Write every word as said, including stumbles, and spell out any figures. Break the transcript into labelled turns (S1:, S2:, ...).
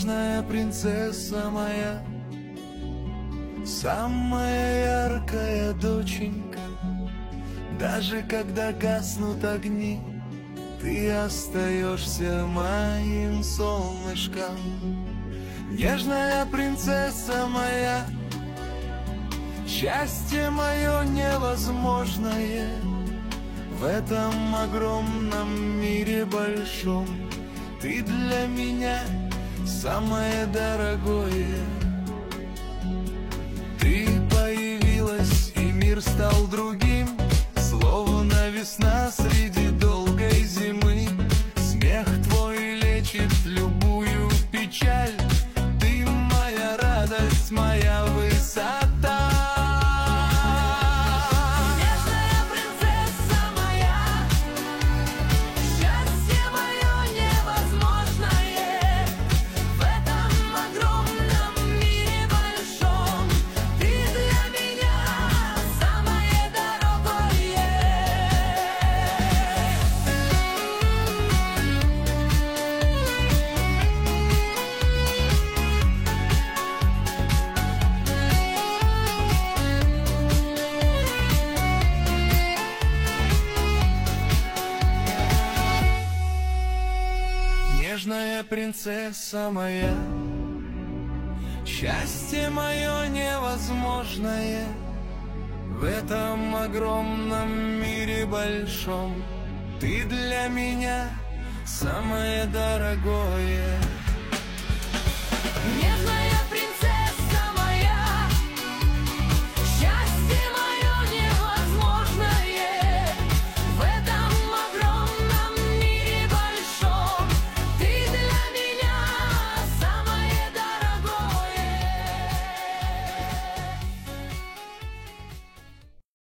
S1: Нежная принцесса моя, самая яркая доченька, даже когда гаснут огни, ты остаешься моим солнышком. Нежная принцесса моя, счастье мое невозможное, в этом огромном мире большом ты для меня самое дорогое. Ты появилась, и мир стал другим, словно весна среди долгой зимы. Смех твой лечит любую печаль, ты моя радость, моя высота. Нежная принцесса моя, счастье мое невозможное, в этом огромном мире большом ты для меня самое дорогое.